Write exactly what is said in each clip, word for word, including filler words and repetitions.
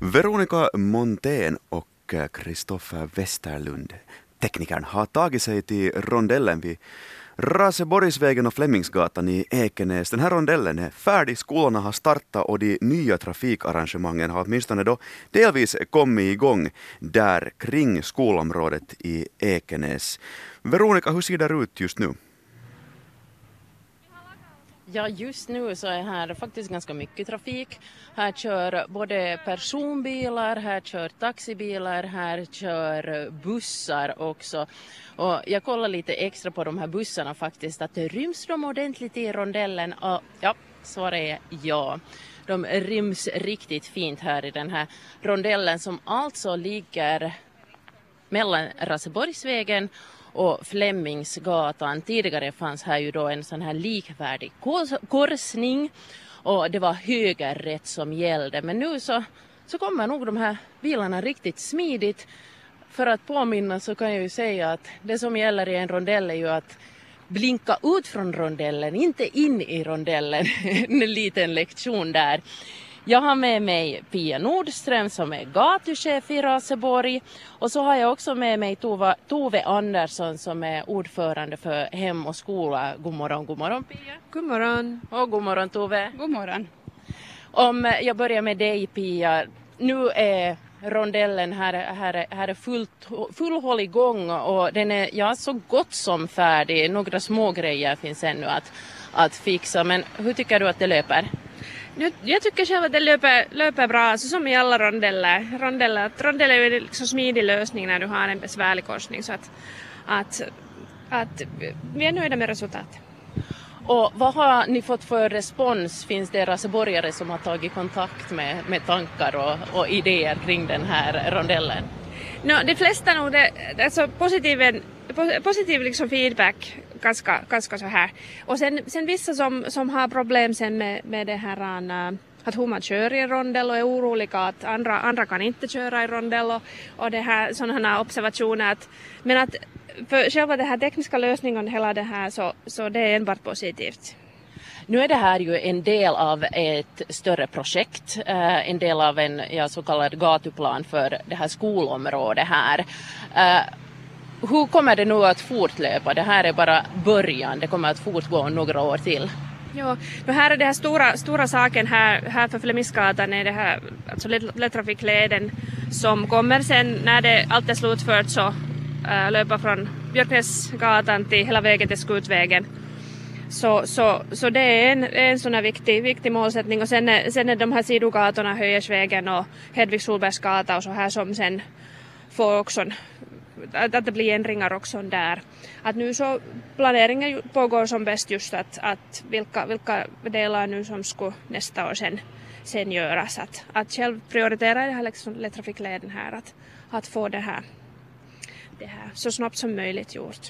Veronica Montén och Kristoffer Westerlund, teknikern, har tagit sig till rondellen vid Raseborgsvägen och Flemmingsgatan i Ekenäs. Den här rondellen är färdig, skolorna har startat och de nya trafikarrangemangen har åtminstone då delvis kommit igång där kring skolområdet i Ekenäs. Veronica, hur ser det ut just nu? Ja, just nu så är här faktiskt ganska mycket trafik. Här kör både personbilar, här kör taxibilar, här kör bussar också. Och jag kollar lite extra på de här bussarna faktiskt, att det ryms de ordentligt i rondellen. Och ja, svaret är ja. De ryms riktigt fint här i den här rondellen som alltså ligger mellan Raseborgsvägen och Flemmingsgatan. Tidigare fanns här ju då en sån här likvärdig korsning och det var högerrätt som gällde. Men nu så, så kommer nog de här bilarna riktigt smidigt. För att påminna så kan jag ju säga att det som gäller i en rondell är ju att blinka ut från rondellen, inte in i rondellen. En liten lektion där. Jag har med mig Pia Nordström som är gatuchef i Raseborg och så har jag också med mig Tove, Tove Andersson som är ordförande för Hem och skola. God morgon, god morgon Pia. God morgon. Och god morgon Tove. God morgon. Om jag börjar med dig Pia, nu är rondellen här, här, här är fullt, full håll igång och den är ja, så gott som färdig. Några små grejer finns ännu att, att fixa, men hur tycker du att det löper? Jag tycker själv att det löper, löper bra, alltså som i alla rondeller. Rondeller, rondeller är en liksom smidig lösning när du har en besvärlig korsning. Så att, att, att vi är nöjda med resultatet. Och vad har ni fått för respons? Finns det raseborgare som har tagit kontakt med, med tankar och, och idéer kring den här rondellen? No, de flesta nog, det, alltså positiv, positiv liksom feedback ganska, ganska så här. Och sen, sen vissa som, som har problem sen med, med det här att hur man kör i en rondell och är oroliga att andra, andra kan inte köra i rondell och, och det här, sådana observationer. Att, men att för själva den här tekniska lösningen hela det här så, så det är enbart positivt. Nu är det här ju en del av ett större projekt, eh, en del av en ja, så kallad gatuplan för det här skolområdet här. Eh, hur kommer det nu att fortlöpa? Det här är bara början, det kommer att fortgå några år till. Ja, det här är det här stora, stora saken här, här för Flemmingsgatan är det här, alltså lättrafikleden som kommer sen när det allt är slutfört så äh, löpa från Björknäsgatan till hela vägen till Skutvägen. Så, så, så det är en, en sån här viktig, viktig målsättning och sen är, sen är de här sidogatorna Höjersvägen och Hedvig Solbergsgata och så här som sen får också att, att det blir ändringar också där. Att nu så planeringen pågår som bäst just att, att vilka, vilka delar nu som skulle nästa år sen, sen göras. Att, att själv prioritera det här liksom lättrafikleden här att, att få det här, det här så snabbt som möjligt gjort.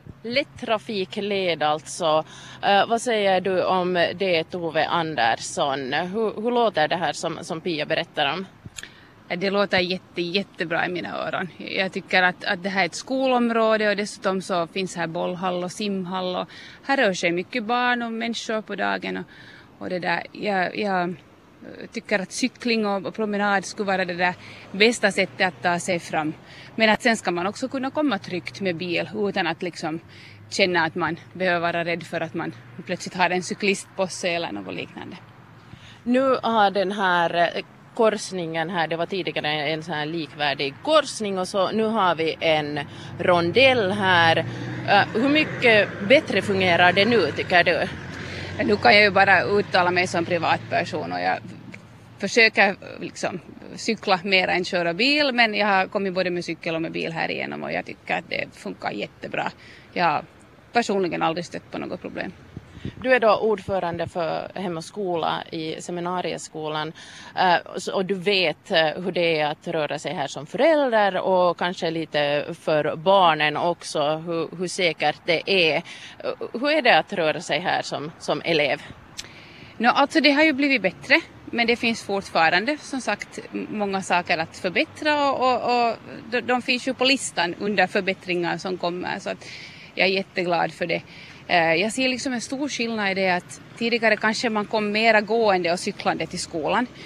Lättrafikled alltså. Uh, vad säger du om det Tove Andersson? Hur, hur låter det här som, som Pia berättar om? Det låter jätte, jättebra i mina öron. Jag tycker att, att det här är ett skolområde och dessutom så finns här bollhall och simhall och här rör sig mycket barn och människor på dagen och, och det där. Jag, jag tycker att cykling och promenad skulle vara det där bästa sättet att ta sig fram. Men att sen ska man också kunna komma tryggt med bil utan att liksom känna att man behöver vara rädd för att man plötsligt har en cyklist på sig eller något liknande. Nu har den här korsningen här, det var tidigare en sån här likvärdig korsning och så nu har vi en rondell här. Uh, hur mycket bättre fungerar det nu tycker du? Nu kan jag ju bara uttala mig som privatperson och jag försöker liksom cykla mer än köra bil, men jag har kommit både med cykel och med bil här igenom och jag tycker att det funkar jättebra. Jag har personligen aldrig stött på något problem. Du är då ordförande för Hem och skola i seminarieskolan och du vet hur det är att röra sig här som förälder och kanske lite för barnen också, hur, hur säkert det är. Hur är det att röra sig här som, som elev? No, alltså det har ju blivit bättre, men det finns fortfarande som sagt många saker att förbättra och, och, och de, de finns ju på listan under förbättringar som kommer så att jag är jätteglad för det. Jag ser liksom en stor skillnad i det att tidigare kanske man kom mera gående och cyklande till skolan.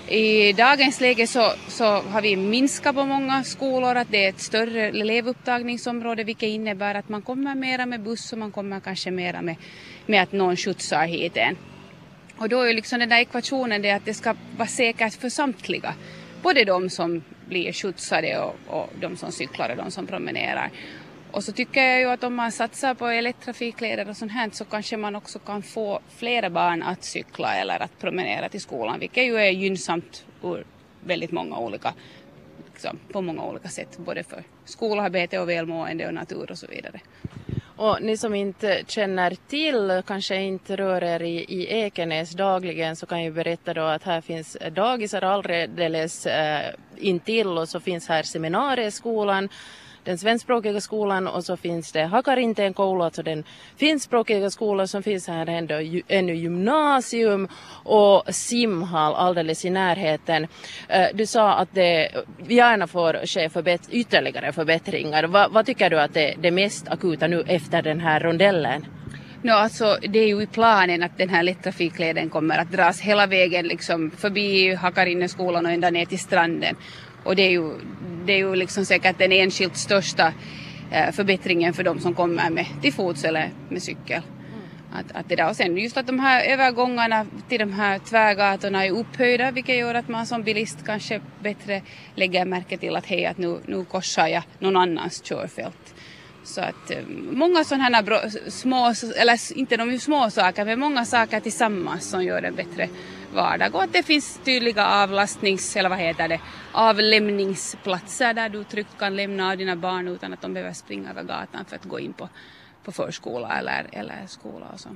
I dagens läge så, så har vi minskat på många skolor att det är ett större elevupptagningsområde, vilket innebär att man kommer mera med buss och man kommer kanske mera med, med att någon skjutsar hit en. Och då är liksom den där ekvationen det att det ska vara säkert för samtliga. Både de som blir skjutsade och, och de som cyklar och de som promenerar. Och så tycker jag ju att om man satsar på elektrafikleder och sånt här så kanske man också kan få flera barn att cykla eller att promenera till skolan. Vilket ju är gynnsamt ur väldigt många olika, liksom, på många olika sätt. Både för skolarbete och välmående och natur och så vidare. Och ni som inte känner till, kanske inte rör er i, i Ekenäs dagligen, så kan jag berätta då att här finns dagisar alldeles äh, intill, och så finns här seminarieskolan, den svenskspråkiga skolan, och så finns det Hakarinteen koulu, alltså den finskspråkiga skolan som finns här ändå, ännu gymnasium och simhall alldeles i närheten. Du sa att det gärna får ske förbätt- ytterligare förbättringar. Va, vad tycker du att det är det mest akuta nu efter den här rondellen? No, alltså, det är ju i planen att den här lättrafikleden kommer att dras hela vägen liksom, förbi Hakarinneskolan och ända ner till stranden. Och det är ju, det är ju liksom säkert den enskilt största eh, förbättringen för de som kommer med till fots eller med cykel. Mm. Att, att det där. Och sen just att de här övergångarna till de här tvärgatorna är upphöjda, vilket gör att man som bilist kanske bättre lägger märke till att hej, att nu, nu korsar jag någon annans körfält. Så att eh, många sådana här bro- små, eller inte de små saker, men många saker tillsammans som gör en bättre vardag. Och att det finns tydliga avlastnings, eller vad heter det, avlämningsplatser där du tryggt kan lämna av dina barn utan att de behöver springa över gatan för att gå in på, på förskola eller, eller skola och så.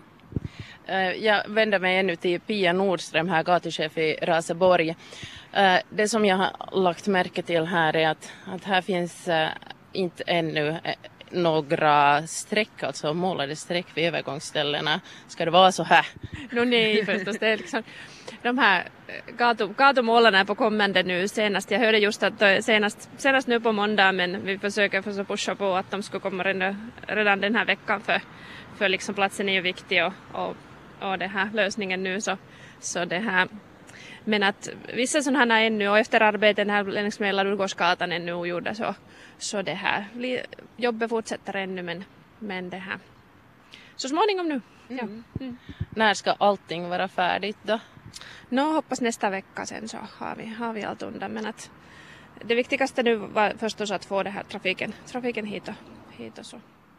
Jag vänder mig ännu till Pia Nordström, här gatuchef i Raseborg. Det som jag har lagt märke till här är att, att här finns inte ännu några streck, alltså målade streck vid övergångsställena. Ska det vara så här? No, nej, förstås. Det är liksom, de här gatu, gatumålen är på kommande nu senast. Jag hörde just att senast, senast nu på måndag, men vi försöker för att pusha på att de ska komma redan, redan den här veckan, för, för liksom platsen är ju viktig och, och, och det här lösningen nu så, så det här. Men att vissa sådana här ännu, och efter arbeten här längs med Ladurgårdsgatan ännu ogjorda, så, så det här jobbet fortsätter ännu, men, men det här så småningom nu. Ja. Mm. Mm. När ska allting vara färdigt då? Nå, hoppas nästa vecka sen så har vi, har vi allt under, men att det viktigaste nu var förstås att få det här trafiken, trafiken hit och, hit och så.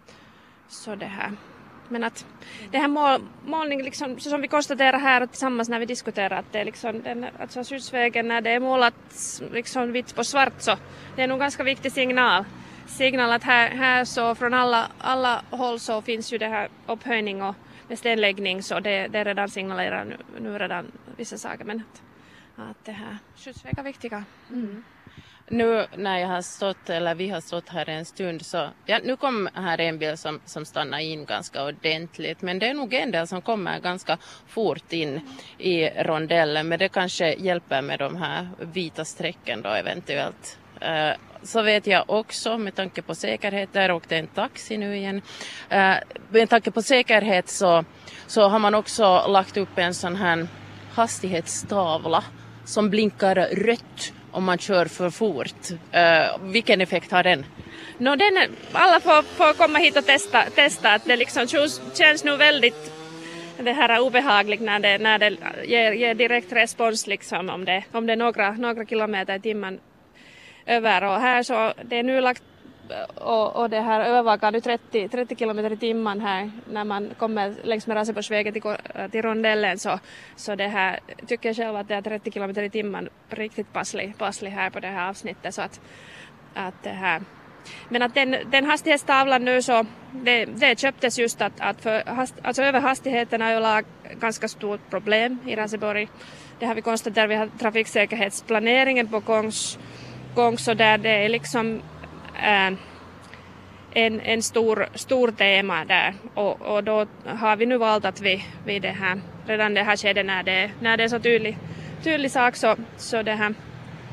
Så det här. Men att det här mål, målning, liksom, så som vi konstaterar här och tillsammans när vi diskuterar, att det är liksom den, alltså skyddsvägen när det är målat liksom vitt på svart, så det är nog ganska viktig signal. Signal att här, här så från alla, alla håll så finns ju det här upphöjning och stenläggning, så det, det redan signalerar nu, nu redan vissa saker, men att, att det här skyddsvägar är viktiga. Mm. Nu när jag har stått, eller vi har stått här en stund, så ja, nu kom här en bil som, som stannar in ganska ordentligt, men det är nog en del som kommer ganska fort in i rondellen, men det kanske hjälper med de här vita strecken då eventuellt. Uh, så vet jag också, med tanke på säkerhet, där åkte en taxi nu igen, uh, med tanke på säkerhet så, så har man också lagt upp en sån här hastighetstavla som blinkar rött om man kör för fort. Uh, vilken effekt har den? No, den är, alla får, får komma hit och testa, testa att det liksom känns nu väldigt det här är obehagligt när det, när det ger, ger direkt respons liksom, om det, om det är några, några kilometer i timmen över, och här så det är nu lagt och, och det här övervakar nu trettio, trettio kilometer i timmen här när man kommer längs med Raseborgsvägen till, till rondellen, så, så det här tycker jag själv att det är trettio kilometer i timmen riktigt passlig, passlig här på det här avsnittet, så att, att det här. Men att den, den hastighetstavlan nu så det, det köptes just att, att för hast, alltså överhastigheten är ju ganska stort problem i Raseborg. Det har vi konstaterat, vi har trafiksäkerhetsplaneringen på gångs gång, så där det är liksom äh, en, en stor, stor tema där, och, och då har vi nu valt att vi, vi det här, redan det här skedet när det, när det är så tydlig, tydlig sak så, så det här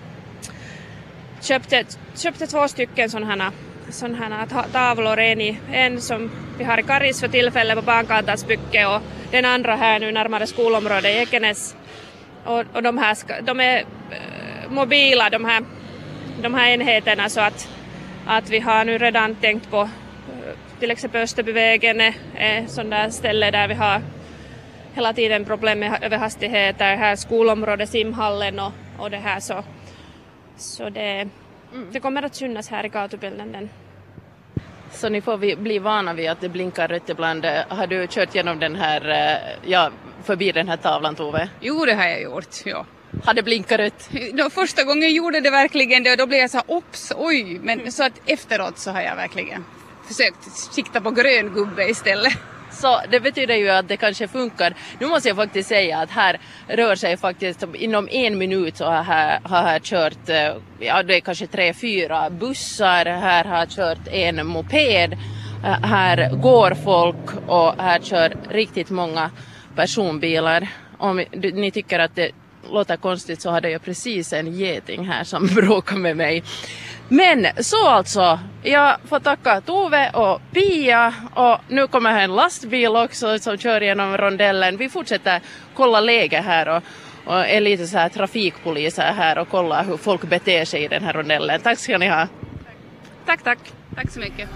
köpte, köpte två stycken sådana här tavlor, en, i, en som vi har i Karis för tillfället på Bankantans bygge och den andra här nu närmare skolområdet i Ekenäs. och, och de här ska, de är eh, mobila de här, de här enheterna, så att, att vi har nu redan tänkt på eh, till exempel Österbyvägen är ett sånt där ställe där vi har hela tiden problem med överhastigheter, här skolområdet, simhallen och, och det här, så, så det, det kommer att synas här i gatubilden. Den. Så ni får vi bli vana vid att det blinkar rött ibland. Har du kört genom den här, ja, förbi den här tavlan, Tove? Jo, det har jag gjort, ja. Har det blinkat rött? Då, första gången gjorde det verkligen det och då blev jag så här, ops, oj. Men så att efteråt så har jag verkligen försökt sikta på grön gubbe istället. Så det betyder ju att det kanske funkar. Nu måste jag faktiskt säga att här rör sig faktiskt inom en minut så har här, har här kört, ja det är kanske tre, fyra bussar, här har kört en moped, här går folk och här kör riktigt många personbilar. Om ni tycker att det låter konstigt så hade jag precis en geting här som bråkar med mig. Men så alltså, jag får tacka Tove och Pia, och nu kommer här en lastbil också som kör genom rondellen. Vi fortsätter kolla läge här och, och är lite så här trafikpoliser här och kolla hur folk beter sig i den här rondellen. Tack ska ni ha. Tack, tack. Tack så mycket.